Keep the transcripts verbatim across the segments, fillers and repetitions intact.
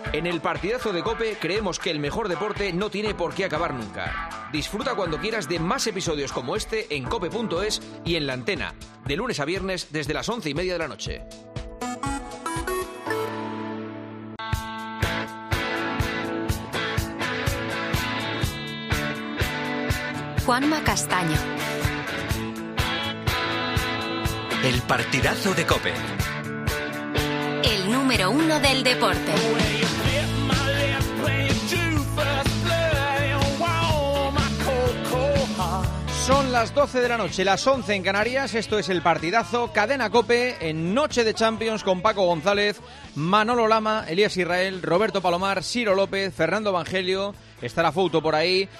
En el partidazo de COPE creemos que el mejor deporte no tiene por qué acabar nunca. Disfruta cuando quieras de más episodios como este en cope punto es y en La Antena, de lunes a viernes desde las once y media de la noche. Juanma Castaño. El partidazo de COPE. El número uno del deporte. Son las doce de la noche, las once en Canarias. Esto es el partidazo, Cadena COPE, en Noche de Champions con Paco González, Manolo Lama, Elías Israel, Roberto Palomar, Ciro López, Fernando Evangelio. Está la foto por ahí,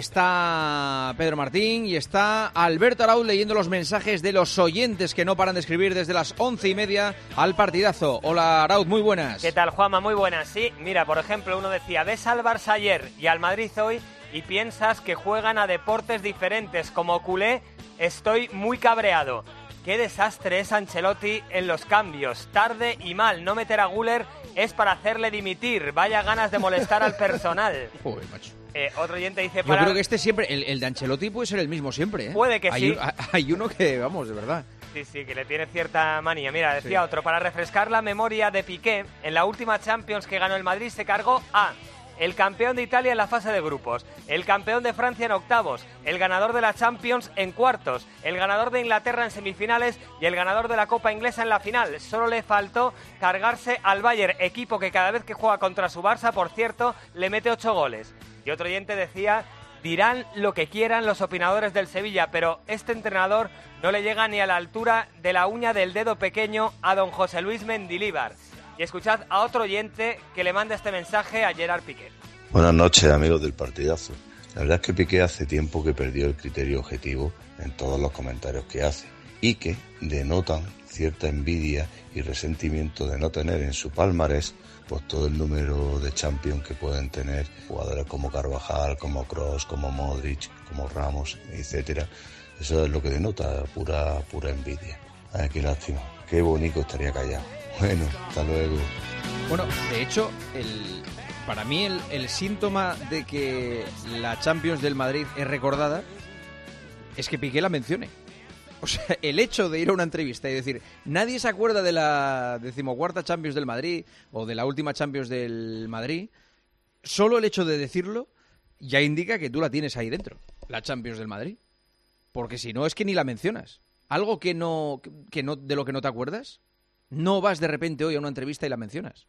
está Pedro Martín y está Alberto Arauz leyendo los mensajes de los oyentes que no paran de escribir desde las once y media al partidazo. Hola Arauz, muy buenas. ¿Qué tal, Juanma? Muy buenas. Sí, mira, por ejemplo, uno decía, ves al Barça ayer y al Madrid hoy y piensas que juegan a deportes diferentes. Como culé, estoy muy cabreado. Qué desastre es Ancelotti en los cambios. Tarde y mal. No meter a Güler es para hacerle dimitir. Vaya ganas de molestar al personal. Joder, macho. Eh, otro oyente dice... Yo para... creo que este siempre, el, el de Ancelotti puede ser el mismo siempre, ¿eh? Puede que hay sí. Un, hay uno que, vamos, de verdad. Sí, sí, que le tiene cierta manía. Mira, decía Sí. otro, para refrescar la memoria de Piqué, en la última Champions que ganó el Madrid se cargó a... el campeón de Italia en la fase de grupos, el campeón de Francia en octavos, el ganador de la Champions en cuartos, el ganador de Inglaterra en semifinales y el ganador de la Copa Inglesa en la final. Solo le faltó cargarse al Bayern, equipo que cada vez que juega contra su Barça, por cierto, le mete ocho goles. Y otro oyente decía, dirán lo que quieran los opinadores del Sevilla, pero este entrenador no le llega ni a la altura de la uña del dedo pequeño a don José Luis Mendilibar. Y escuchad a otro oyente que le manda este mensaje a Gerard Piqué. Buenas noches, amigos del partidazo. La verdad es que Piqué hace tiempo que perdió el criterio objetivo en todos los comentarios que hace y que denotan cierta envidia y resentimiento de no tener en su palmarés pues todo el número de Champions que pueden tener jugadores como Carvajal, como Kroos, como Modric, como Ramos, etcétera. Eso es lo que denota pura pura envidia. Ay, qué lástima. Qué bonito estaría callado. Bueno, hasta luego. Bueno, de hecho, el, para mí el, el síntoma de que la Champions del Madrid es recordada es que Piqué la mencione. O sea, el hecho de ir a una entrevista y decir, nadie se acuerda de la decimocuarta Champions del Madrid o de la última Champions del Madrid, solo el hecho de decirlo ya indica que tú la tienes ahí dentro, la Champions del Madrid. Porque si no, es que ni la mencionas. Algo que no, que no, de lo que no te acuerdas, no vas de repente hoy a una entrevista y la mencionas.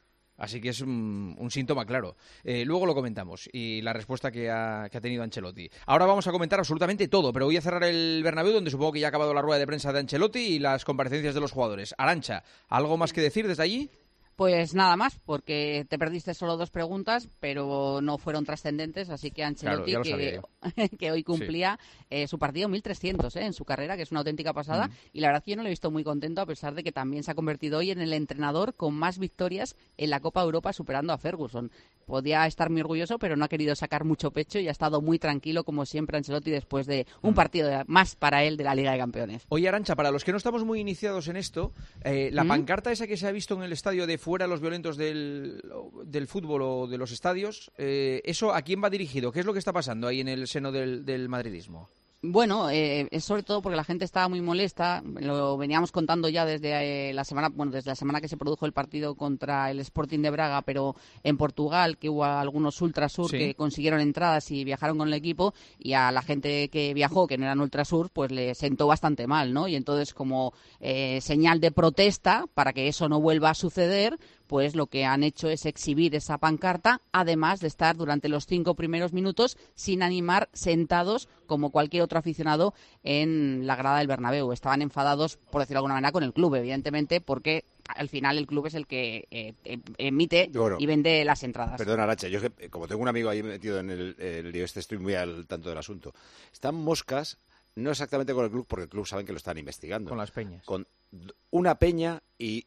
Así que es un, un síntoma claro. Eh, luego lo comentamos y la respuesta que ha, que ha tenido Ancelotti. Ahora vamos a comentar absolutamente todo, pero voy a cerrar el Bernabéu, donde supongo que ya ha acabado la rueda de prensa de Ancelotti y las comparecencias de los jugadores. Arantxa, ¿algo más que decir desde allí? Pues nada más, porque te perdiste solo dos preguntas, pero no fueron trascendentes, así que Ancelotti, claro, que, que hoy cumplía sí. eh, su partido mil trescientos eh, en su carrera, que es una auténtica pasada, mm. y la verdad que yo no lo he visto muy contento, a pesar de que también se ha convertido hoy en el entrenador con más victorias en la Copa de Europa, superando a Ferguson. Podía estar muy orgulloso, pero no ha querido sacar mucho pecho y ha estado muy tranquilo, como siempre, Ancelotti, después de un partido de, más para él de la Liga de Campeones. Oye, Arantxa, para los que no estamos muy iniciados en esto, eh, la ¿Mm? pancarta esa que se ha visto en el estadio de fuera los violentos del, del fútbol o de los estadios, eh, ¿eso a quién va dirigido? ¿Qué es lo que está pasando ahí en el seno del, del madridismo? Bueno, eh, es sobre todo porque la gente estaba muy molesta, lo veníamos contando ya desde eh, la semana, bueno, desde la semana que se produjo el partido contra el Sporting de Braga, pero en Portugal, que hubo algunos Ultrasur sí. que consiguieron entradas y viajaron con el equipo, y a la gente que viajó, que no eran Ultrasur, pues le sentó bastante mal, ¿no? Y entonces, como eh, señal de protesta, para que eso no vuelva a suceder, pues lo que han hecho es exhibir esa pancarta, además de estar durante los cinco primeros minutos sin animar, sentados como cualquier otro aficionado en la grada del Bernabéu. Estaban enfadados, por decirlo de alguna manera, con el club, evidentemente, porque al final el club es el que eh, emite bueno, y vende las entradas. Perdona, Arantxa, yo que, como tengo un amigo ahí metido en el, el lío este, estoy muy al tanto del asunto. Están moscas, no exactamente con el club, porque el club saben que lo están investigando. Con las peñas. Con una peña y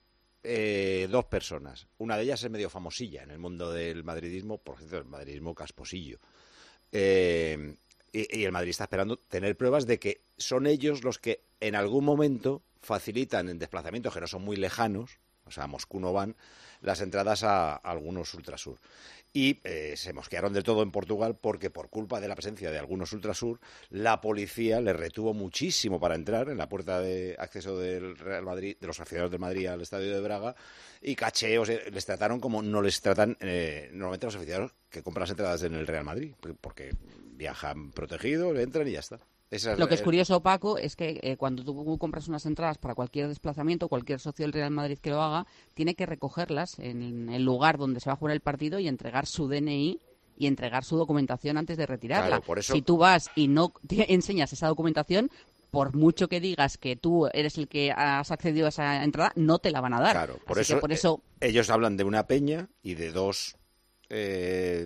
Eh, dos personas. Una de ellas es medio famosilla en el mundo del madridismo, por ejemplo, el madridismo casposillo. Eh, y, y el Madrid está esperando tener pruebas de que son ellos los que en algún momento facilitan en desplazamientos que no son muy lejanos, o sea, a Moscú no van las entradas a, a algunos Ultrasur. Y eh, se mosquearon de todo en Portugal porque por culpa de la presencia de algunos Ultrasur, la policía les retuvo muchísimo para entrar en la puerta de acceso del Real Madrid, de los aficionados del Madrid al estadio de Braga, y cacheos, eh, les trataron como no les tratan eh, normalmente los aficionados que compran las entradas en el Real Madrid, porque viajan protegidos, entran y ya está. Esa es Lo que es el... curioso, Paco, es que eh, cuando tú compras unas entradas para cualquier desplazamiento, cualquier socio del Real Madrid que lo haga, tiene que recogerlas en el lugar donde se va a jugar el partido y entregar su D N I y entregar su documentación antes de retirarla. Claro, por eso... Si tú vas y no te enseñas esa documentación, por mucho que digas que tú eres el que has accedido a esa entrada, no te la van a dar. Claro, por Así eso, que por eso... Eh, ellos hablan de una peña y de dos eh,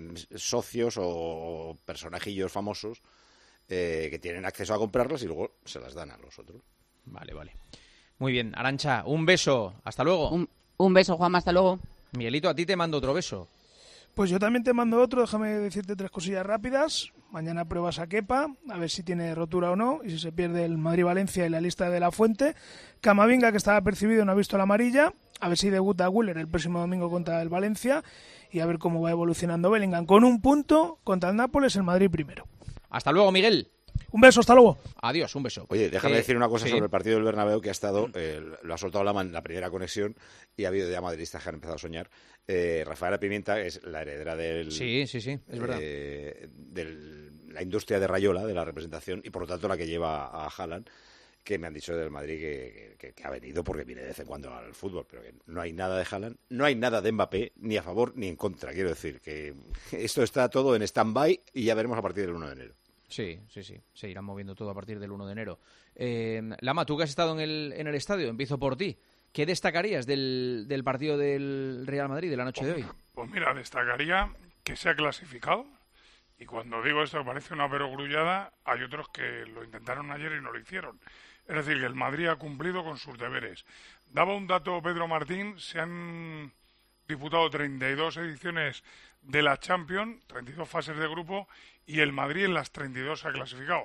socios o personajillos famosos Eh, que tienen acceso a comprarlas y luego se las dan a los otros. Vale, vale. Muy bien, Arantxa, un beso. Hasta luego. Un, un beso, Juanma, hasta luego. Miguelito, a ti te mando otro beso. Pues yo también te mando otro, déjame decirte tres cosillas rápidas. Mañana pruebas a Kepa, a ver si tiene rotura o no, y si se pierde el Madrid-Valencia y la lista de la Fuente. Camavinga, que estaba percibido, no ha visto la amarilla, a ver si debuta Güler el próximo domingo contra el Valencia, y a ver cómo va evolucionando Bellingham. Con un punto contra el Nápoles, el Madrid primero. Hasta luego, Miguel. Un beso, hasta luego. Adiós, un beso. Oye, déjame eh, decir una cosa sí. sobre el partido del Bernabéu, que ha estado, eh, lo ha soltado Lama en la primera conexión y ha habido ya madridistas que han empezado a soñar. Eh, Rafaela Pimienta es la heredera del, sí, sí, sí, es verdad. Eh, de la industria de Rayola, de la representación, y por lo tanto la que lleva a Haaland, que me han dicho del Madrid que, que, que ha venido porque viene de vez en cuando al fútbol, pero que no hay nada de Haaland, no hay nada de Mbappé, ni a favor ni en contra. Quiero decir que esto está todo en stand-by y ya veremos a partir del uno de enero. Sí, sí, sí, se irán moviendo todo a partir del uno de enero. Eh, Lama, tú que has estado en el, en el estadio, empiezo por ti. ¿Qué destacarías del, del partido del Real Madrid de la noche de hoy? Pues mira, destacaría que se ha clasificado, y cuando digo esto parece una perogrullada, hay otros que lo intentaron ayer y no lo hicieron. Es decir, que el Madrid ha cumplido con sus deberes. Daba un dato Pedro Martín, se han disputado treinta y dos ediciones de la Champions, treinta y dos fases de grupo, y el Madrid en las treinta y dos se ha clasificado.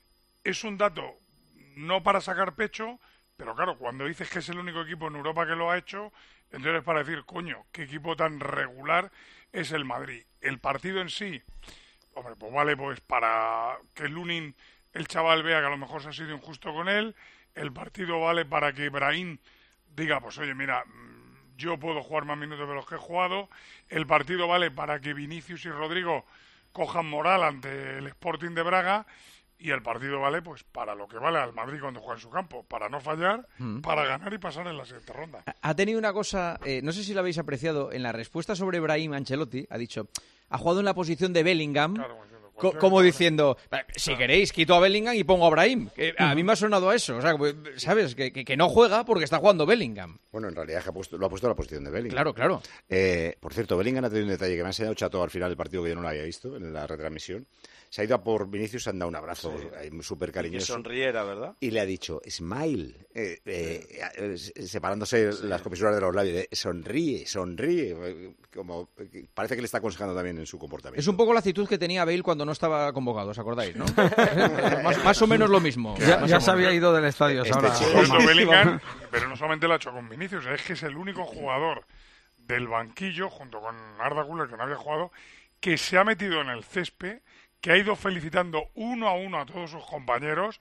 Es un dato no para sacar pecho, pero claro, cuando dices que es el único equipo en Europa que lo ha hecho, entonces es para decir, coño, qué equipo tan regular es el Madrid. El partido en sí, hombre, pues vale, pues para que Lunin, el chaval, vea que a lo mejor se ha sido injusto con él. El partido vale para que Brahim diga, pues oye, mira, yo puedo jugar más minutos de los que he jugado. El partido vale para que Vinicius y Rodrigo cojan moral ante el Sporting de Braga. Y el partido vale pues para lo que vale al Madrid cuando juega en su campo, para no fallar, mm. para ganar y pasar en la siguiente ronda. Ha tenido una cosa, eh, no sé si lo habéis apreciado, en la respuesta sobre Brahim Ancelotti, ha dicho, ha jugado en la posición de Bellingham, claro, co como diciendo, si claro. queréis, quito a Bellingham y pongo a Brahim. Que a mí me ha sonado a eso, o sea, ¿sabes? Que, que, que no juega porque está jugando Bellingham. Bueno, en realidad ha puesto, lo ha puesto en la posición de Bellingham. Claro, claro. Eh, por cierto, Bellingham ha tenido un detalle que me ha enseñado Chato al final del partido, que yo no lo había visto en la retransmisión. Se ha ido a por Vinicius, se han dado un abrazo sí. súper cariñoso. Y que sonriera, ¿verdad? Y le ha dicho, smile, eh, eh, sí. separándose sí. las comisuras de los labios, eh, sonríe, sonríe. Como, parece que le está aconsejando también en su comportamiento. Es un poco la actitud que tenía Bale cuando no estaba convocado, ¿os acordáis, no? más, más o menos lo mismo. Ya, ya se había ido del estadio. Este ahora. Chico, Bellingham, pero no solamente lo ha hecho con Vinicius, es que es el único jugador del banquillo, junto con Arda Güler, que no había jugado, que se ha metido en el césped, que ha ido felicitando uno a uno a todos sus compañeros,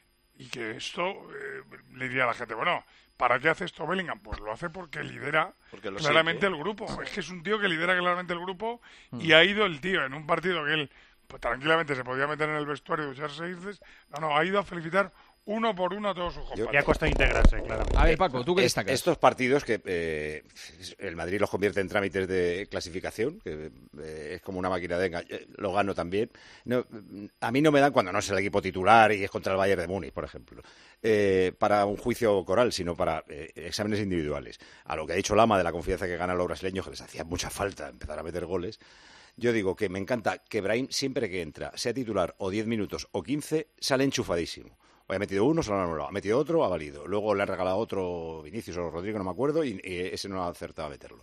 y que esto eh, le diría a la gente, bueno, ¿para qué hace esto Bellingham? Pues lo hace porque lidera porque claramente siente. el grupo. Es que es un tío que lidera claramente el grupo, mm. y ha ido el tío en un partido que él pues, tranquilamente se podía meter en el vestuario y ducharse y dices, no, no, ha ido a felicitar uno por uno a todos sus compañeros. Y ha costado integrarse, claro. A ver, Paco, ¿tú qué destacas? Estos partidos que eh, el Madrid los convierte en trámites de clasificación, que eh, es como una máquina de engaño, lo gano también. No, a mí no me dan cuando no es el equipo titular y es contra el Bayern de Múnich, por ejemplo, eh, para un juicio coral, sino para eh, exámenes individuales. A lo que ha dicho Lama de la confianza que ganan los brasileños, que les hacía mucha falta empezar a meter goles. Yo digo que me encanta que Brahim, siempre que entra, sea titular o diez minutos o quince, sale enchufadísimo. Ha metido uno, se lo han anulado. Ha metido otro, ha valido. Luego le han regalado otro Vinicius o Rodrigo, no me acuerdo, y, y ese no ha acertado a meterlo.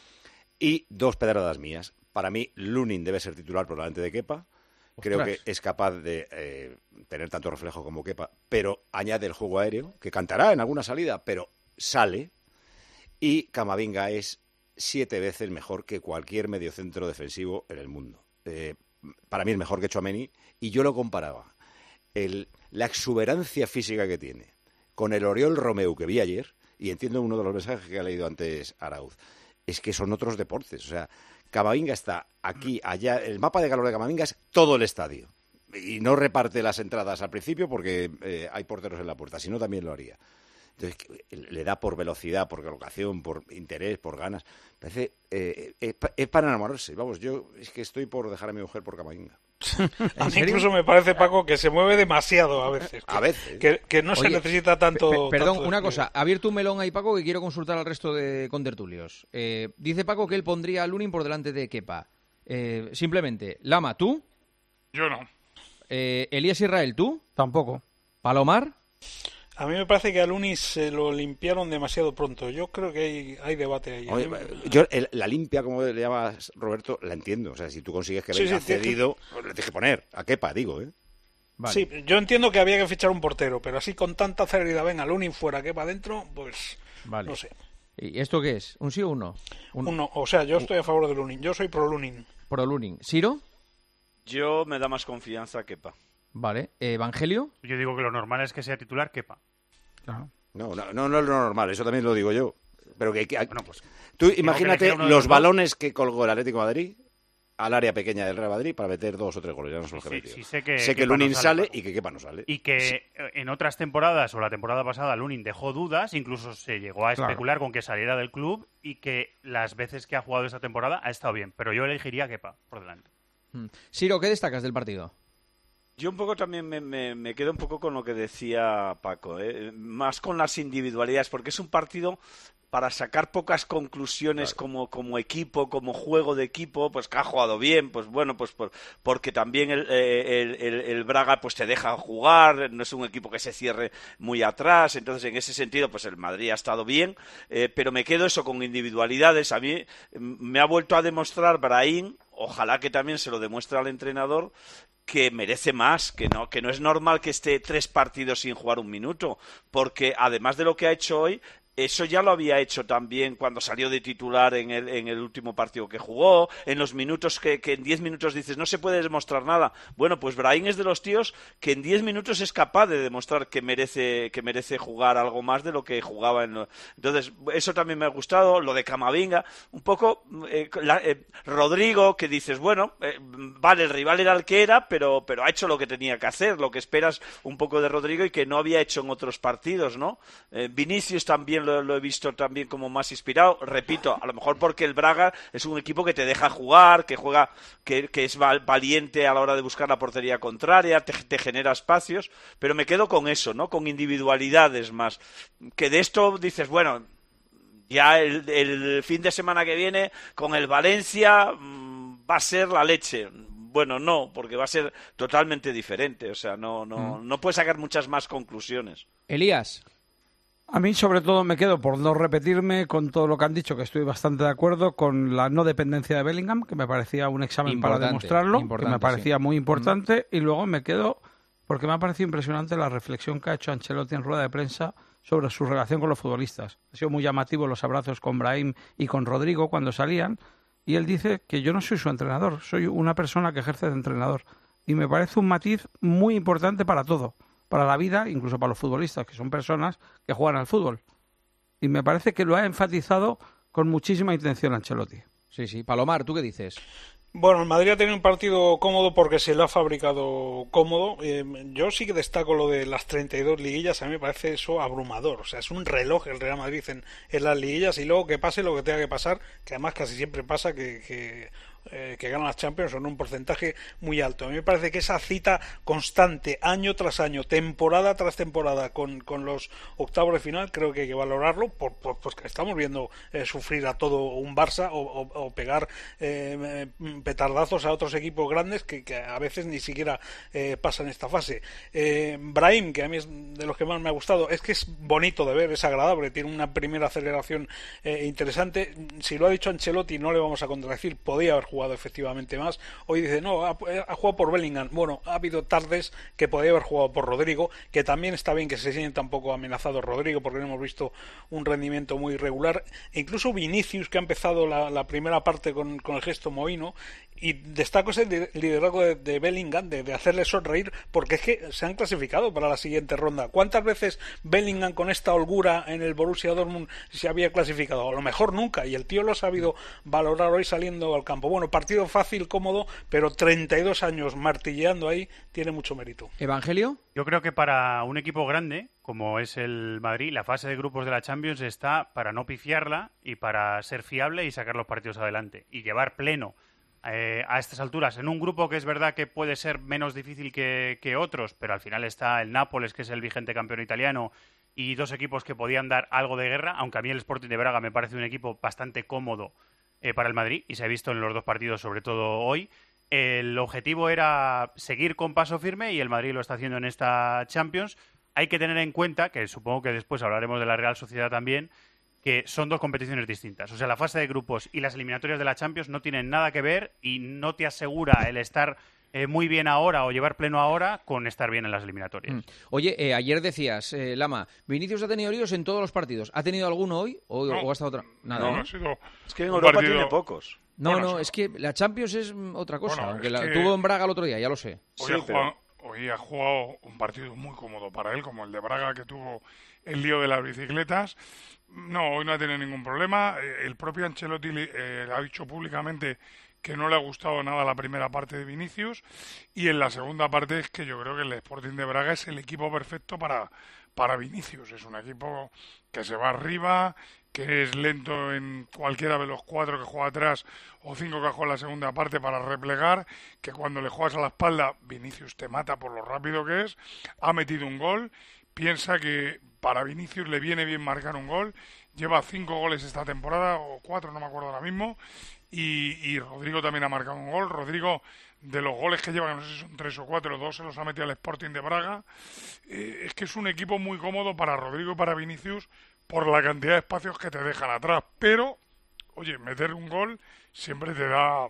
Y dos pedradas mías. Para mí, Lunin debe ser titular por delante de Kepa. Creo Ostras. que es capaz de eh, tener tanto reflejo como Kepa, pero añade el juego aéreo, que cantará en alguna salida, pero sale. Y Camavinga es siete veces mejor que cualquier mediocentro defensivo en el mundo. Eh, para mí es mejor que Tchouaméni, y yo lo comparaba. El, la exuberancia física que tiene con el Oriol Romeu que vi ayer, y entiendo uno de los mensajes que ha leído antes Arauz, es que son otros deportes. O sea, Camavinga está aquí, allá. El mapa de calor de Camavinga es todo el estadio. Y no reparte las entradas al principio porque eh, hay porteros en la puerta, si no también lo haría. Entonces, le da por velocidad, por colocación, por interés, por ganas. Parece, eh, es, es para enamorarse. Vamos, yo es que estoy por dejar a mi mujer por Camavinga. A mí incluso me parece, Paco, que se mueve demasiado a veces. Que, a veces. Que, que no Oye, se necesita tanto... Pe pe perdón, tanto una cosa. Ha abierto un melón ahí, Paco, que quiero consultar al resto de contertulios. Eh, dice Paco que él pondría a Lunin por delante de Kepa. Eh, simplemente, Lama, ¿tú? Yo no. Eh, Elías Israel, ¿tú? Tampoco. ¿Palomar? A mí me parece que a Lunin se lo limpiaron demasiado pronto. Yo creo que hay, hay debate ahí. Oye, yo el, la limpia, como le llamas, Roberto, la entiendo. O sea, si tú consigues que venga sí, sí, cedido, que... le tienes que poner. A Kepa, digo, ¿eh? Vale. Sí, yo entiendo que había que fichar un portero, pero así con tanta celeridad, venga, Lunin fuera, Kepa adentro, pues vale. No sé. ¿Y esto qué es? ¿Un sí o un no? Un no. O sea, yo estoy a favor de Lunin. Yo soy pro Lunin. Pro Lunin. ¿Siro? Yo me da más confianza a Kepa. Vale. ¿Evangelio? Yo digo que lo normal es que sea titular Kepa. Claro. No, no, no, no es lo normal, eso también lo digo yo. Pero que, que bueno, pues, tú imagínate los, los balones que colgó el Atlético de Madrid al área pequeña del Real Madrid para meter dos o tres goles. Ya no sé los que sí, metió. Sí, sé que, sé que Lunin no sale, sale y que Kepa no sale. Y que sí. En otras temporadas, o la temporada pasada, Lunin dejó dudas, incluso se llegó a especular claro. con que saliera del club, y que las veces que ha jugado esta temporada ha estado bien. Pero yo elegiría a Kepa por delante. Hmm. Siro, ¿qué destacas del partido? Yo un poco también me, me, me quedo un poco con lo que decía Paco, ¿eh? Más con las individualidades, porque es un partido para sacar pocas conclusiones claro. como, como equipo, como juego de equipo, pues que ha jugado bien, pues bueno, pues por, porque también el, el, el, el Braga pues te deja jugar, no es un equipo que se cierre muy atrás, entonces en ese sentido pues el Madrid ha estado bien, eh, pero me quedo eso con individualidades. A mí me ha vuelto a demostrar Brahim, ojalá que también se lo demuestre al entrenador, que merece más, que no, que no es normal que esté tres partidos sin jugar un minuto, porque además de lo que ha hecho hoy, eso ya lo había hecho también cuando salió de titular en el, en el último partido que jugó, en los minutos que, que en diez minutos dices no se puede demostrar nada. Bueno, pues Brahim es de los tíos que en diez minutos es capaz de demostrar que merece, que merece jugar algo más de lo que jugaba en lo... Entonces, eso también me ha gustado, lo de Camavinga, un poco eh, la, eh, Rodrigo, que dices, bueno, eh, vale, el rival era el que era, pero, pero ha hecho lo que tenía que hacer, lo que esperas un poco de Rodrigo y que no había hecho en otros partidos, ¿no? Eh, Vinicius también lo, lo he visto también como más inspirado, repito, a lo mejor porque el Braga es un equipo que te deja jugar, que juega, que, que es valiente a la hora de buscar la portería contraria, te, te genera espacios, pero me quedo con eso, ¿no? Con individualidades más, que de esto dices, bueno, ya el, el fin de semana que viene con el Valencia mmm, va a ser la leche. Bueno, no, porque va a ser totalmente diferente, o sea, no, no, mm. no puedes sacar muchas más conclusiones. Elías. A mí, sobre todo, me quedo, por no repetirme, con todo lo que han dicho, que estoy bastante de acuerdo con la no dependencia de Bellingham, que me parecía un examen importante, para demostrarlo, que me parecía sí. muy importante, mm. y luego me quedo, porque me ha parecido impresionante la reflexión que ha hecho Ancelotti en rueda de prensa sobre su relación con los futbolistas. Ha sido muy llamativo los abrazos con Brahim y con Rodrigo cuando salían, y él dice que yo no soy su entrenador, soy una persona que ejerce de entrenador, y me parece un matiz muy importante para todo. Para la vida, incluso para los futbolistas, que son personas que juegan al fútbol. Y me parece que lo ha enfatizado con muchísima intención Ancelotti. Sí, sí. Palomar, ¿tú qué dices? Bueno, el Madrid ha tenido un partido cómodo porque se lo ha fabricado cómodo. Eh, yo sí que destaco lo de las treinta y dos liguillas, a mí me parece eso abrumador. O sea, es un reloj el Real Madrid en, en las liguillas, y luego que pase lo que tenga que pasar, que además casi siempre pasa que... que Eh, que ganan las Champions son un porcentaje muy alto. A mí me parece que esa cita constante, año tras año, temporada tras temporada, con, con los octavos de final, creo que hay que valorarlo, por, por, porque estamos viendo eh, sufrir a todo un Barça o, o, o pegar eh, petardazos a otros equipos grandes que, que a veces ni siquiera eh, pasan esta fase. Eh, Brahim, que a mí es de los que más me ha gustado, es que es bonito de ver, es agradable, tiene una primera aceleración eh, interesante. Si lo ha dicho Ancelotti, no le vamos a contradecir, podía haber jugado efectivamente más. Hoy dice, no, ha, ha jugado por Bellingham. Bueno, ha habido tardes que podía haber jugado por Rodrigo, que también está bien que se sienta un poco amenazado Rodrigo, porque no hemos visto un rendimiento muy irregular. E incluso Vinicius, que ha empezado la, la primera parte con, con el gesto mohino, y destaco ese liderazgo de, de Bellingham, de, de hacerle sonreír, porque es que se han clasificado para la siguiente ronda. ¿Cuántas veces Bellingham con esta holgura en el Borussia Dortmund se había clasificado? A lo mejor nunca, y el tío lo ha sabido valorar hoy saliendo al campo. Bueno, partido fácil, cómodo, pero treinta y dos años martilleando ahí tiene mucho mérito. ¿Evangelio? Yo creo que para un equipo grande, como es el Madrid, la fase de grupos de la Champions está para no pifiarla y para ser fiable y sacar los partidos adelante. Y llevar pleno eh, a estas alturas en un grupo que es verdad que puede ser menos difícil que, que otros, pero al final está el Nápoles, que es el vigente campeón italiano, y dos equipos que podían dar algo de guerra, aunque a mí el Sporting de Braga me parece un equipo bastante cómodo eh, para el Madrid, y se ha visto en los dos partidos, sobre todo hoy. El objetivo era seguir con paso firme y el Madrid lo está haciendo en esta Champions. Hay que tener en cuenta, que supongo que después hablaremos de la Real Sociedad también, que son dos competiciones distintas. O sea, la fase de grupos y las eliminatorias de la Champions no tienen nada que ver y no te asegura el estar eh, muy bien ahora o llevar pleno ahora con estar bien en las eliminatorias. Mm. Oye, eh, ayer decías, eh, Lama, Vinicius ha tenido líos en todos los partidos. ¿Ha tenido alguno hoy o, no, o ha estado otra? Nada, no, ¿no? Ha sido es que en Europa partido... tiene pocos. No, bueno, no, sí. es que la Champions es otra cosa, Bueno, aunque es la que... tuvo en Braga el otro día, ya lo sé. Hoy, sí, ha pero... jugado, hoy ha jugado un partido muy cómodo para él, como el de Braga, que tuvo el lío de las bicicletas. No, hoy no ha tenido ningún problema. El propio Ancelotti eh, ha dicho públicamente que no le ha gustado nada la primera parte de Vinicius, y en la segunda parte es que yo creo que el Sporting de Braga es el equipo perfecto para, para Vinicius. Es un equipo que se va arriba, que es lento en cualquiera de los cuatro que juega atrás o cinco que juega en la segunda parte para replegar, que cuando le juegas a la espalda Vinicius te mata por lo rápido que es. Ha metido un gol, piensa que para Vinicius le viene bien marcar un gol, lleva cinco goles esta temporada, o cuatro, no me acuerdo ahora mismo, y, y Rodrigo también ha marcado un gol. Rodrigo, de los goles que lleva, no sé si son tres o cuatro, dos se los ha metido al Sporting de Braga. Eh, es que es un equipo muy cómodo para Rodrigo y para Vinicius por la cantidad de espacios que te dejan atrás, pero, oye, meter un gol siempre te da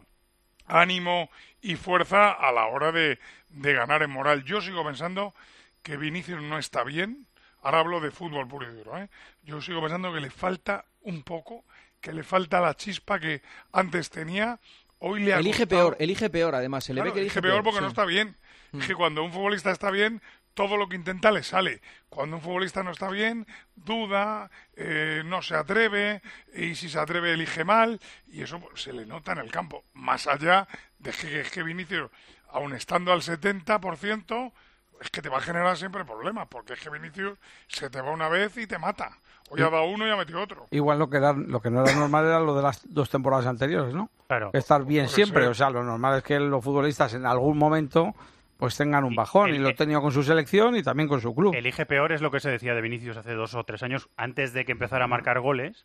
ánimo y fuerza a la hora de, de ganar en moral. Yo sigo pensando que Vinicius no está bien. Ahora hablo de fútbol puro y duro, ¿eh? Yo sigo pensando que le falta un poco, que le falta la chispa que antes tenía. Hoy le ha elige costado... peor, elige peor además. Se le claro, ve que elige, elige peor, peor porque sí. no está bien. Mm. Es que cuando un futbolista está bien, todo lo que intenta le sale. Cuando un futbolista no está bien, duda, eh, no se atreve, y si se atreve elige mal, y eso pues, se le nota en el campo. Más allá de que, es que Vinicius, aun estando al setenta por ciento, es que te va a generar siempre problemas, porque es que Vinicius se te va una vez y te mata. Hoy ha dado uno y ha metido otro. Igual lo que, era, lo que no era normal era lo de las dos temporadas anteriores, ¿no? Claro. Estar bien Puede siempre, ser. o sea, lo normal es que los futbolistas en algún momento pues tengan un bajón, el, y lo ha tenido con su selección y también con su club. Elige peor es lo que se decía de Vinicius hace dos o tres años, antes de que empezara a marcar goles,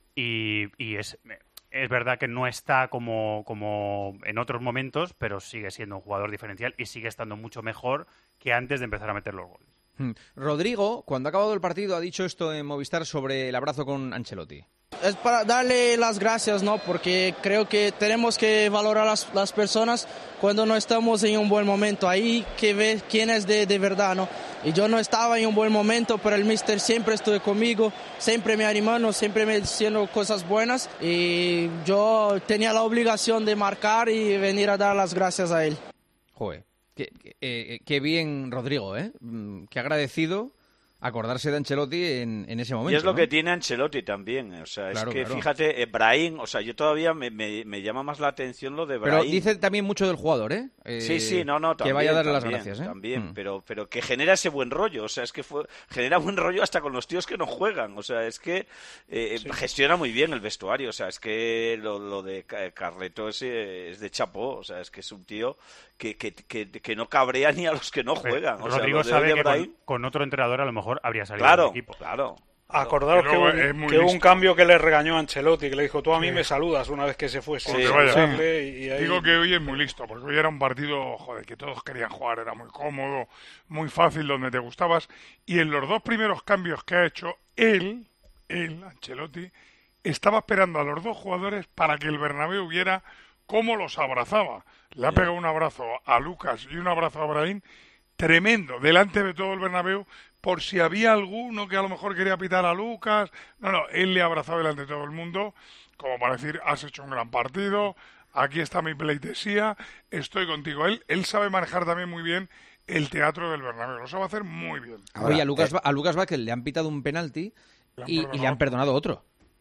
y, y es... Es verdad que no está como, como en otros momentos, pero sigue siendo un jugador diferencial y sigue estando mucho mejor que antes de empezar a meter los goles. Hmm. Rodrigo, cuando ha acabado el partido, ha dicho esto en Movistar sobre el abrazo con Ancelotti. Es para darle las gracias, ¿no? Porque creo que tenemos que valorar a las, las personas cuando no estamos en un buen momento. Ahí que ve quién es de, de verdad, ¿no? Y yo no estaba en un buen momento, pero el míster siempre estuvo conmigo, siempre me animando, siempre me diciendo cosas buenas. Y yo tenía la obligación de marcar y venir a dar las gracias a él. Joder, qué, qué, eh, qué bien Rodrigo, ¿eh? Qué agradecido acordarse de Ancelotti en, en ese momento. Y es lo ¿no? que tiene Ancelotti también. O sea, claro, es que claro. fíjate, eh, Brahim, o sea, yo todavía me, me, me llama más la atención lo de Brahim. Pero dice también mucho del jugador, ¿eh? eh sí, sí, no, no, también. Que vaya a darle también, las gracias, ¿eh? También, mm. pero, pero que genera ese buen rollo. O sea, es que fue, genera buen rollo hasta con los tíos que no juegan. O sea, es que eh, sí. gestiona muy bien el vestuario. O sea, es que lo, lo de Carleto es, es de chapó. O sea, es que es un tío que, que, que, que no cabrea ni a los que no juegan. O Rodrigo sea, sabe que Brahim... con, con otro entrenador a lo mejor habría salido claro, del equipo. Claro, Acordaros que, hubo, que hubo un cambio que le regañó a Ancelotti, que le dijo, tú a mí sí. me saludas una vez que se fue. Sí, sí, vaya. Y ahí... Digo que hoy es muy listo, porque hoy era un partido, joder, que todos querían jugar, era muy cómodo, muy fácil, donde te gustabas. Y en los dos primeros cambios que ha hecho él, él, Ancelotti, estaba esperando a los dos jugadores para que el Bernabéu viera cómo los abrazaba. Le ha pegado un abrazo a Lucas y un abrazo a Brahim tremendo, delante de todo el Bernabéu, por si había alguno que a lo mejor quería pitar a Lucas. No, no, él le abrazaba delante de todo el mundo, como para decir, has hecho un gran partido, aquí está mi pleitesía, estoy contigo. Él, él sabe manejar también muy bien el teatro del Bernabéu, lo sabe hacer muy bien. Oye, a Lucas, eh, a Lucas Vázquez le han pitado un penalti y, y le han perdonado otro.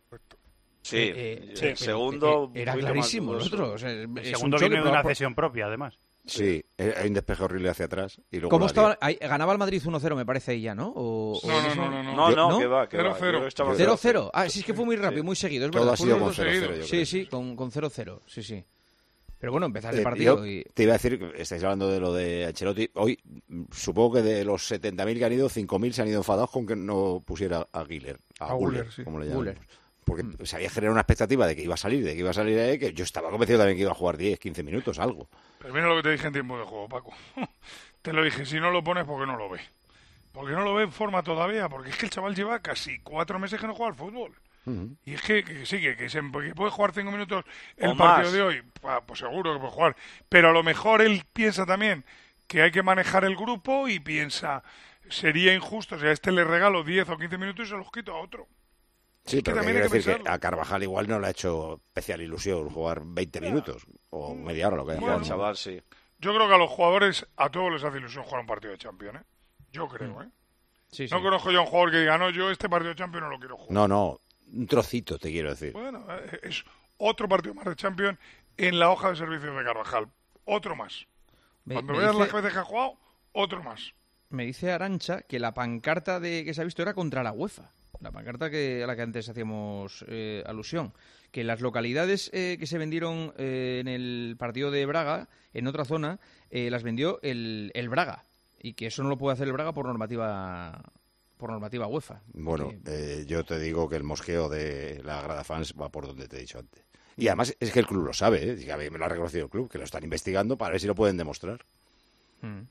Sí, eh, eh, sí, el segundo... Eh, era clarísimo el otro. O sea, el segundo viene de una cesión propia, además. Sí, hay un despeje horrible hacia atrás. Y luego ¿Cómo estaba? Ahí, ganaba el Madrid uno cero, me parece ahí ya, ¿no? O, no, no, no, no, no, no, no, no, que va, que va. cero cero. Ah, sí, es que fue muy rápido, sí. muy seguido. Es Todo verdad, ha sido con cero cero. Sí, sí, con, con cero cero, sí, sí. Pero bueno, empezar el partido. Eh, y... Te iba a decir, estáis hablando de lo de Ancelotti. Hoy, supongo que de los setenta mil que han ido, cinco mil se han ido enfadados con que no pusiera a Güler. A, a Güler, sí. como le llamamos. Porque mm. se había generado una expectativa de que iba a salir, de que iba a salir ahí, que yo estaba convencido también que iba a jugar diez, quince minutos, algo. Pero mira lo que te dije en tiempo de juego, Paco. Te lo dije, si no lo pones, ¿por qué no lo ve? Porque no lo ve en forma todavía, porque es que el chaval lleva casi cuatro meses que no juega al fútbol. Uh-huh. Y es que, que sí, que, que, se, que puede jugar cinco minutos el o partido más. de hoy, pues seguro que puede jugar. Pero a lo mejor él piensa también que hay que manejar el grupo y piensa, sería injusto, o sea, a este le regalo diez o quince minutos y se los quito a otro. Sí, pero que quiero decir que a Carvajal igual no le ha hecho especial ilusión jugar veinte yeah. minutos o media hora, lo que haya bueno, chaval, sí. Yo creo que a los jugadores, a todos les hace ilusión jugar un partido de Champions, ¿eh? Yo creo, ¿eh? Sí, no sí. conozco yo a un jugador que diga, no, yo este partido de Champions no lo quiero jugar. No, no, un trocito te quiero decir. Bueno, es otro partido más de Champions en la hoja de servicios de Carvajal. Otro más. Me, Cuando me veas dice... las veces que ha jugado, otro más. Me dice Arantxa que la pancarta de que se ha visto era contra la UEFA. La pancarta que, a la que antes hacíamos eh, alusión, que las localidades eh, que se vendieron eh, en el partido de Braga, en otra zona, eh, las vendió el, el Braga, y que eso no lo puede hacer el Braga por normativa por normativa UEFA. Bueno, que... eh, yo te digo que el mosqueo de la grada fans va por donde te he dicho antes. Y además es que el club lo sabe, ¿eh? Me lo ha reconocido el club, que lo están investigando para ver si lo pueden demostrar. Mm.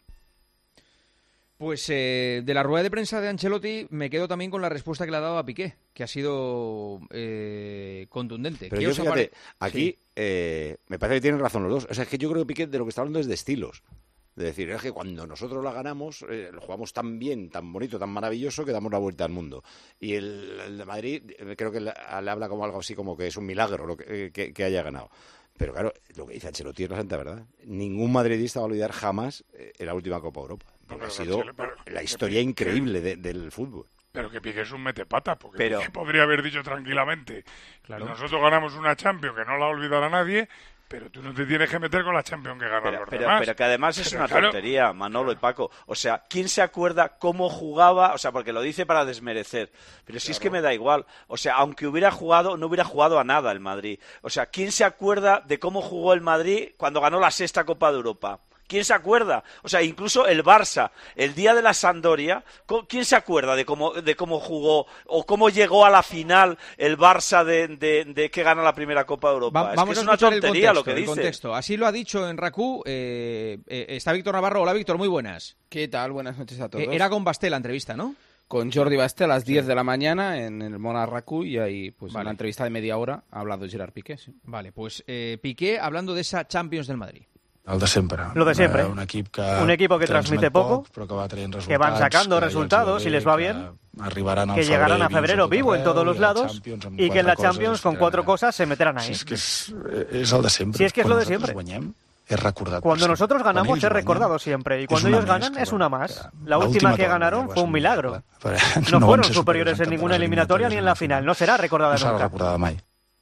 Pues eh, de la rueda de prensa de Ancelotti me quedo también con la respuesta que le ha dado a Piqué, que ha sido eh, contundente. Pero yo fíjate, aquí sí. eh, me parece que tienen razón los dos. O sea, es que yo creo que Piqué de lo que está hablando es de estilos. De decir, es que cuando nosotros la ganamos, eh, lo jugamos tan bien, tan bonito, tan maravilloso, que damos la vuelta al mundo. Y el, el de Madrid, creo que le, le habla como algo así, como que es un milagro lo que, que, que haya ganado. Pero claro, lo que dice Ancelotti es la santa verdad. Ningún madridista va a olvidar jamás eh, la última Copa Europa. Porque ha sido Chile, pero, la historia que, increíble que, de, del fútbol. Pero que Piqué es un metepata, porque pero, Piqué podría haber dicho tranquilamente, claro. Nosotros ganamos una Champions que no la olvidará nadie, pero tú no te tienes que meter con la Champions que ganan pero, los pero, demás. Pero que además es pero una claro, tontería, Manolo y Paco. O sea, ¿quién se acuerda cómo jugaba? O sea, porque lo dice para desmerecer. Pero si claro. es que me da igual. O sea, aunque hubiera jugado, no hubiera jugado a nada el Madrid. O sea, ¿quién se acuerda de cómo jugó el Madrid cuando ganó la sexta Copa de Europa? ¿Quién se acuerda? O sea, incluso el Barça, el día de la Sampdoria, ¿quién se acuerda de cómo, de cómo jugó o cómo llegó a la final el Barça de, de, de que gana la primera Copa de Europa? Va, es vamos que es a una tontería el contexto, lo que el dice. Contexto. Así lo ha dicho en Raku. Eh, eh, está Víctor Navarro. Hola, Víctor, muy buenas. ¿Qué tal? Buenas noches a todos. Eh, era con Basté la entrevista, ¿no? Con Jordi Basté a las diez sí. de la mañana en el Mona Raku y ahí, pues, vale. en una entrevista de media hora ha hablado Gerard Piqué. Sí. Vale, pues eh, Piqué hablando de esa Champions del Madrid. El de siempre. Lo de siempre. Un, equip que, un equipo que transmite poco, poc, que, va que van sacando que resultados y les va bien, que, que llegarán a febrero vivo en todos los lados y que en la Champions con cuatro cosas se meterán ahí. Si es que es, es el de siempre. Si es que es lo de siempre. Guanyem, es recordat. Cuando nosotros ganamos es recordado siempre y cuando ellos ganan es una más. La última que ganaron fue un milagro. No fueron superiores en ninguna eliminatoria ni en la final. No será recordada nunca.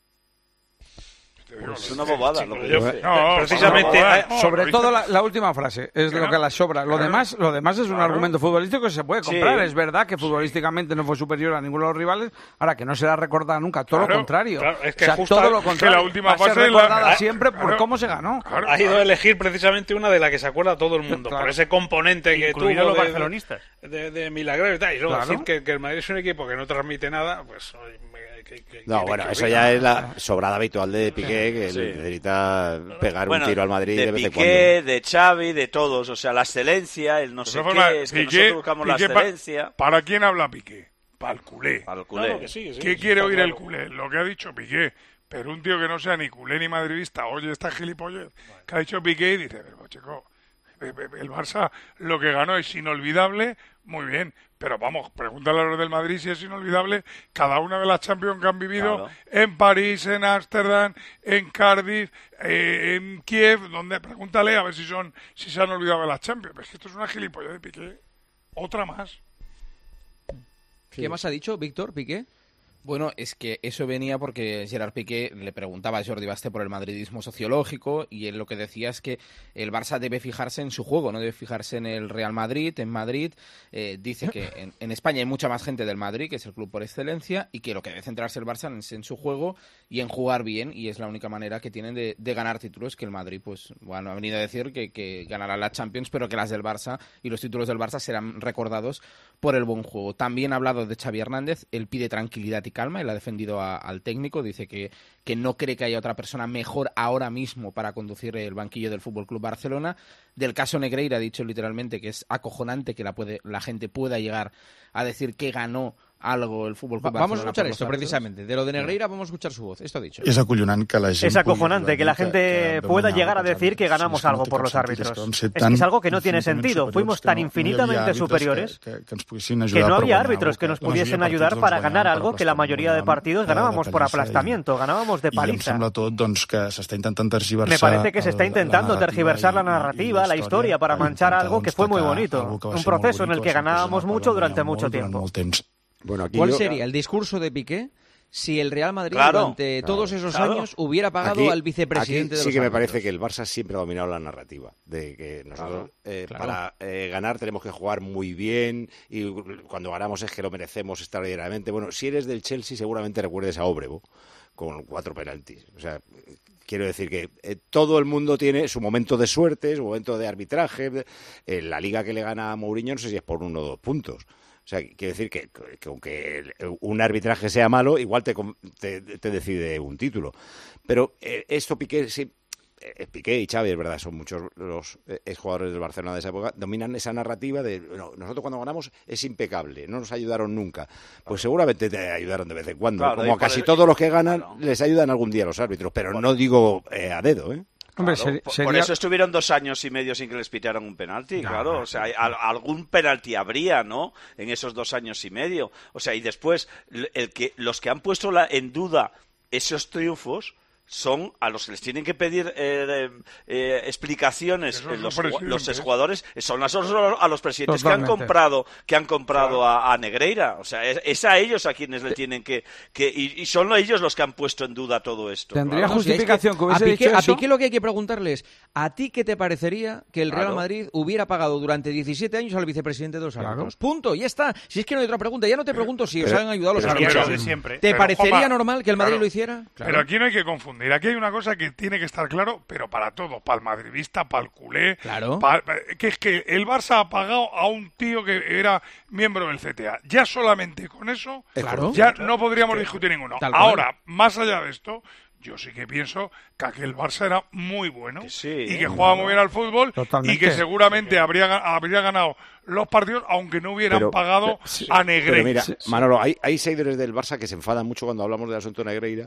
Es una bobada lo que yo, dice. No, precisamente, no, no, sobre no, todo la, la última frase es lo que la sobra. Lo demás, lo demás es un claro. argumento futbolístico que se puede comprar. Sí. Es verdad que futbolísticamente no fue superior a ninguno de los rivales, ahora que no será recordada nunca, todo claro, lo contrario. Claro, es que o sea, justo todo lo contrario. La última va a ser fase recordada la... siempre claro. por cómo se ganó. Claro, ha ido a elegir precisamente una de la que se acuerda todo el mundo, claro. por ese componente que tuvo los de, barcelonistas. De, de, de milagro y tal. Y luego claro. decir que, que el Madrid es un equipo que no transmite nada, pues... Que, que, no, que, bueno, que eso ya es la sobrada habitual de Piqué, que sí. necesita pegar bueno, un tiro al Madrid de, de vez en cuando. De Piqué, de Xavi, de todos, o sea, la excelencia, el no sé qué, forma, es que Piqué, nosotros buscamos Piqué la excelencia. Pa, ¿Para quién habla Piqué? Para el culé. Para el culé. Claro que sí, que sí, ¿Qué sí, quiere oír claro. el culé? Lo que ha dicho Piqué. pero un tío que no sea ni culé ni madridista oye esta gilipollez que ha dicho Piqué y dice, pero chico, el Barça lo que ganó es inolvidable, muy bien, pero vamos, pregúntale a los del Madrid si es inolvidable cada una de las Champions que han vivido claro. en París, en Ámsterdam, en Cardiff, eh, en Kiev, donde pregúntale a ver si son si se han olvidado de las Champions. Es que esto es una gilipollas de Piqué, otra más. ¿Qué sí. más ha dicho Víctor Piqué? Bueno, es que eso venía porque Gerard Piqué le preguntaba a Jordi Basté por el madridismo sociológico y él lo que decía es que el Barça debe fijarse en su juego, no debe fijarse en el Real Madrid, en Madrid. Eh, dice que en, en España hay mucha más gente del Madrid, que es el club por excelencia, y que lo que debe centrarse el Barça es en su juego y en jugar bien, y es la única manera que tienen de, de ganar títulos, que el Madrid, pues, bueno, ha venido a decir que, que ganará la Champions, pero que las del Barça y los títulos del Barça serán recordados por el buen juego. También ha hablado de Xavi Hernández, él pide tranquilidad y calma, él ha defendido a, al técnico, dice que, que no cree que haya otra persona mejor ahora mismo para conducir el banquillo del F C Barcelona. Del caso Negreira ha dicho literalmente que es acojonante que la, puede, la gente pueda llegar a decir que ganó algo el Fútbol Club Barcelona. Vamos a escuchar esto precisamente, de lo de Negreira vamos a escuchar su voz, esto ha dicho. Es acojonante que la gente es acojonante que la gente pueda llegar a decir que ganamos algo por los árbitros. Es que es algo que no tiene sentido, fuimos tan infinitamente superiores que no había árbitros que nos pudiesen ayudar para ganar algo que la mayoría de partidos ganábamos por aplastamiento, ganábamos de paliza. Me parece que se está intentando tergiversar la narrativa, la historia, para manchar algo que fue muy bonito, un proceso en el que ganábamos mucho durante mucho tiempo. Bueno, aquí ¿Cuál yo... sería el discurso de Piqué si el Real Madrid claro, durante claro, todos esos claro. años hubiera pagado aquí, al vicepresidente aquí de sí los que me árbitros? parece que el Barça siempre ha dominado la narrativa de que nosotros claro, eh, claro. para eh, ganar tenemos que jugar muy bien y cuando ganamos es que lo merecemos extraordinariamente. Bueno, si eres del Chelsea seguramente recuerdes a Obrevo con cuatro penaltis. O sea, quiero decir que eh, todo el mundo tiene su momento de suerte, su momento de arbitraje. En la liga que le gana a Mourinho no sé si es por uno o dos puntos. O sea, quiero decir que, que aunque un arbitraje sea malo, igual te, te, te decide un título. Pero eh, esto Piqué, sí, eh, Piqué y Xavi, es verdad, son muchos los exjugadores del Barcelona de esa época, dominan esa narrativa de no, nosotros cuando ganamos es impecable, no nos ayudaron nunca. Pues seguramente te ayudaron de vez en cuando. Claro, como a casi el... todos los que ganan claro. les ayudan algún día los árbitros, pero bueno. no digo eh, a dedo, ¿eh? Hombre, claro, ser, sería... Por eso estuvieron dos años y medio sin que les pitaran un penalti, no, claro. O sea, hay, algún penalti habría, ¿no? En esos dos años y medio. O sea, y después, el que los que han puesto la, en duda esos triunfos son a los que les tienen que pedir eh, eh, explicaciones eh, los, los exjugadores, son a, a los presidentes Totalmente. que han comprado que han comprado claro. a, a Negreira. O sea, es, es a ellos a quienes le tienen que... que y, y son ellos los que han puesto en duda todo esto. Tendría claro. justificación que, que hubiese a Piqué, dicho eso. A Piqué lo que hay que preguntarle es, ¿a ti qué te parecería que el Real claro. Madrid hubiera pagado durante diecisiete años al vicepresidente de los árbitros? Claro. Punto, ya está. Si es que no hay otra pregunta, ya no te pregunto si pero, os han ayudado los árbitros. ¿Te pero, parecería Joma, normal que el Madrid claro. lo hiciera? Claro. Pero aquí no hay que confundir. Aquí hay una cosa que tiene que estar claro, pero para todos, para el madridista, para el culé, claro. para, que es que el Barça ha pagado a un tío que era miembro del C T A. Ya solamente con eso, claro. ya no podríamos discutir ninguno. Ahora, más allá de esto, yo sí que pienso que aquel Barça era muy bueno sí, y que jugaba muy bien al fútbol Totalmente. y que seguramente habría, habría ganado los partidos aunque no hubieran pero, pagado sí, a Negreira. Pero mira, Manolo, hay, hay seguidores del Barça que se enfadan mucho cuando hablamos del asunto de Negreira.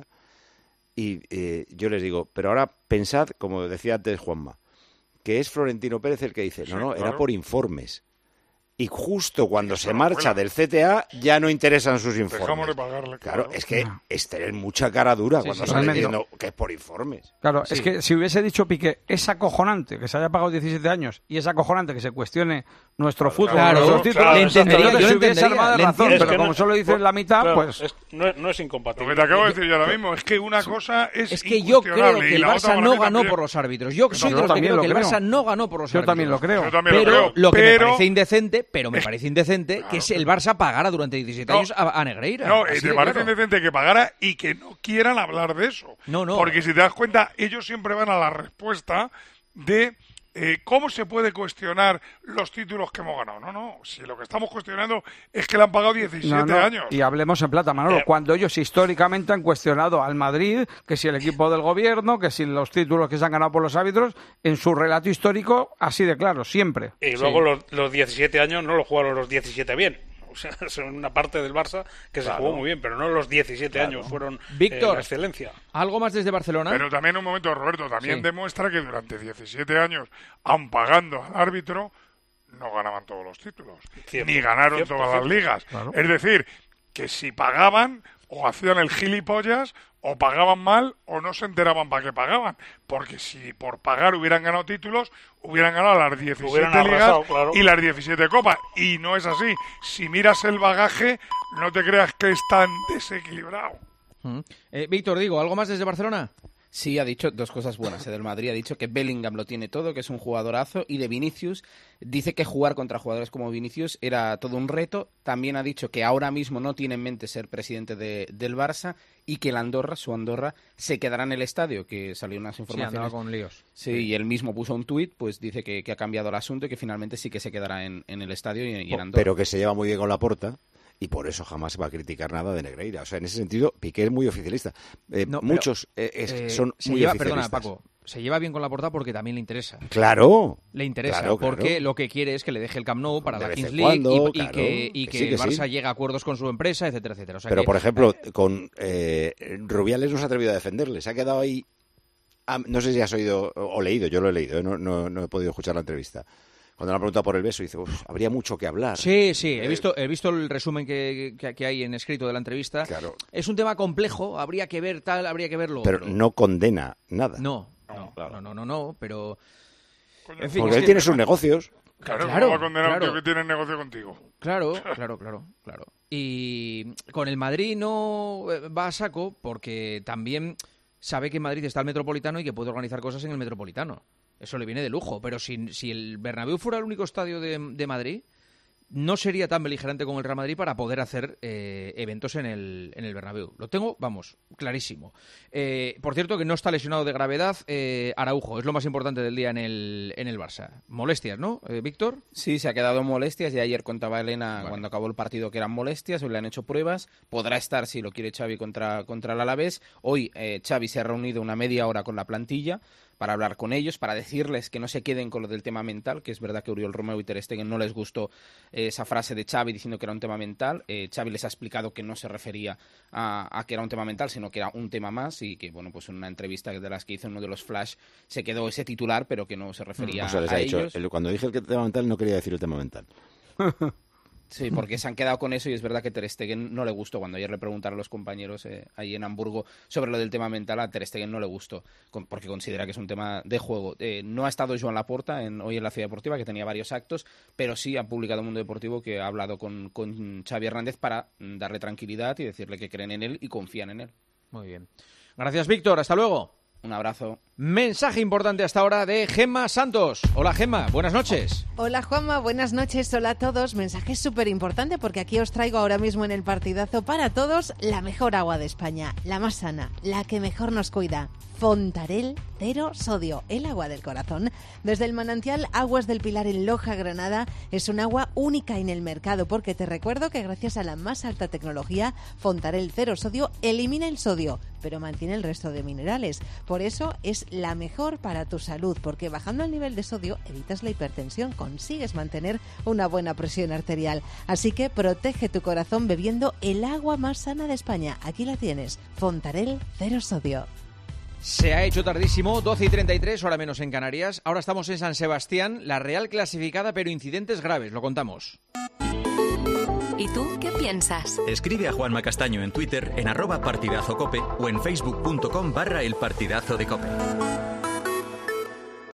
Y eh, yo les digo, pero ahora pensad, como decía antes Juanma, que es Florentino Pérez el que dice, no, no, sí, claro. era por informes. Y justo cuando se marcha del C T A ya no interesan sus informes. Dejamos de pagarle. Claro, claro es que no. es tener mucha cara dura sí, cuando sí, sale diciendo que es por informes. Claro, sí. es que si hubiese dicho Piqué, es acojonante que se haya pagado diecisiete años y es acojonante que se cuestione nuestro fútbol, claro, nuestros títulos, claro, le entendería, yo le entendería, armado de razón, es pero que como no, solo dices la mitad, claro, pues... Es, no, no es incompatible. Lo que te acabo de decir yo ahora mismo es que una cosa es Es que yo creo que el Barça no ganó por los árbitros. Yo soy de los que creo que el Barça no ganó por los árbitros. Yo también lo creo. Yo también pero lo creo. lo que pero... me parece indecente, pero me parece indecente que es el Barça pagara durante diecisiete no, años a, a Negreira. No, te parece claro. indecente que pagara y que no quieran hablar de eso. No, no. Porque si te das cuenta, ellos siempre van a la respuesta de eh, cómo se puede cuestionar los títulos que hemos ganado. No, no, si lo que estamos cuestionando es que le han pagado diecisiete no, no. años. Y hablemos en plata, Manolo, eh. cuando ellos históricamente han cuestionado al Madrid, que si el equipo del gobierno, que si los títulos que se han ganado por los árbitros, en su relato histórico, así de claro, siempre. Y luego sí. los, los diecisiete años no lo jugaron los diecisiete bien. O sea, son una parte del Barça que Claro. se jugó muy bien, pero no los diecisiete Claro. años fueron Víctor, eh, la excelencia. ¿algo más desde Barcelona? Pero también un momento, Roberto, también Sí. demuestra que durante diecisiete años, aun pagando al árbitro, no ganaban todos los títulos, Cierto, ni ganaron cierto, todas cierto. las ligas. Claro. Es decir, que si pagaban, o hacían el gilipollas, o pagaban mal, o no se enteraban para qué pagaban. Porque si por pagar hubieran ganado títulos, hubieran ganado las diecisiete Hubieran arrasado, ligas claro. y las diecisiete copas. Y no es así. Si miras el bagaje, no te creas que es tan desequilibrado. Mm. Eh, Víctor, digo, ¿algo más desde Barcelona? Sí, ha dicho dos cosas buenas. El del Madrid ha dicho que Bellingham lo tiene todo, que es un jugadorazo. Y de Vinicius, dice que jugar contra jugadores como Vinicius era todo un reto. También ha dicho que ahora mismo no tiene en mente ser presidente de, del Barça y que el Andorra, su Andorra, se quedará en el estadio, que salió unas Sí, informaciones. andaba con líos. Sí, y él mismo puso un tuit, pues dice que, que ha cambiado el asunto y que finalmente sí que se quedará en, en el estadio y, y en Andorra. Pero que se lleva muy bien con Laporta. Y por eso jamás se va a criticar nada de Negreira. O sea, en ese sentido, Piqué es muy oficialista. Eh, No, pero, muchos eh, es- eh, son se muy lleva, oficialistas. Perdona, Paco, se lleva bien con la portada porque también le interesa. Claro. Le interesa, claro, claro. porque lo que quiere es que le deje el Camp Nou para De la vez Kings en League cuando, y, y claro, que, y que que sí, que el Barça sí. llegue a acuerdos con su empresa, etcétera, etcétera. O sea Pero, que- por ejemplo, con eh, Rubiales no se ha atrevido a defenderle. Se ha quedado ahí. Ah, no sé si has oído o, o leído, yo lo he leído, ¿eh? no, no, no he podido escuchar la entrevista. Cuando le han preguntado por el beso, dice, "Uf, habría mucho que hablar". Sí, sí, he Eh, visto, he visto el resumen que, que, que hay en escrito de la entrevista. Claro. Es un tema complejo, habría que ver tal, habría que verlo. Pero no condena nada. No, no, no, no, no, no, pero... En fin, Porque es él que- tiene sus negocios. Claro, Claro, ¿cómo va a condenar a un claro. tío que tiene negocio contigo? Claro, claro, claro, claro. Y con el Madrid no eh, va a saco porque también sabe que en Madrid está el Metropolitano y que puede organizar cosas en el Metropolitano. Eso le viene de lujo. Pero si, si el Bernabéu fuera el único estadio de, de Madrid, no sería tan beligerante como el Real Madrid para poder hacer eh, eventos en el, en el Bernabéu. Lo tengo, vamos, clarísimo. Eh, por cierto, que no está lesionado de gravedad eh, Araujo. Es lo más importante del día en el, en el Barça. Molestias, ¿no, eh, Víctor? Sí, se ha quedado en molestias y ayer contaba Elena vale. cuando acabó el partido que eran molestias, hoy le han hecho pruebas, podrá estar si lo quiere Xavi contra, contra el Alavés. Hoy eh, Xavi se ha reunido una media hora con la plantilla para hablar con ellos, para decirles que no se queden con lo del tema mental, que es verdad que Oriol Romeu y Ter Stegen no les gustó eh, esa frase de Xavi diciendo que era un tema mental. Eh, Xavi les ha explicado que no se refería a, a que era un tema mental, sino que era un tema más y que, bueno, pues en una entrevista de las que hizo en uno de los flash se quedó ese titular, pero que no se refería O sea, les a ha dicho, ellos. el- cuando dije el tema mental no quería decir el tema mental. Sí, porque se han quedado con eso y es verdad que Ter Stegen no le gustó. Cuando ayer le preguntaron a los compañeros eh, ahí en Hamburgo sobre lo del tema mental, a Ter Stegen no le gustó, con- porque considera que es un tema de juego. Eh, no ha estado Joan Laporta en, hoy en la Ciudad Deportiva, que tenía varios actos, pero sí ha publicado Mundo Deportivo que ha hablado con, con Xavi Hernández para mm, darle tranquilidad y decirle que creen en él y confían en él. Muy bien. Gracias, Víctor. Hasta luego. Un abrazo. Mensaje importante hasta ahora de Gemma Santos. Hola, Gemma. Buenas noches. Hola Juanma, buenas noches, hola a todos. Mensaje súper importante porque aquí os traigo ahora mismo en el partidazo para todos la mejor agua de España, la más sana, la que mejor nos cuida. Fontarel Cero Sodio, el agua del corazón. Desde el manantial Aguas del Pilar en Loja, Granada, es un agua única en el mercado porque te recuerdo que gracias a la más alta tecnología, Fontarel Cero Sodio elimina el sodio, pero mantiene el resto de minerales. Por eso es la mejor para tu salud, porque bajando el nivel de sodio evitas la hipertensión, consigues mantener una buena presión arterial. Así que protege tu corazón bebiendo el agua más sana de España. Aquí la tienes, Fontarel Cero Sodio. Se ha hecho tardísimo, doce y treinta y tres, hora menos en Canarias. Ahora estamos en San Sebastián, la Real clasificada, pero incidentes graves, lo contamos. ¿Y tú qué piensas? Escribe a Juanma Castaño en Twitter en arroba partidazo cope o en facebook punto com barra el partidazo de cope.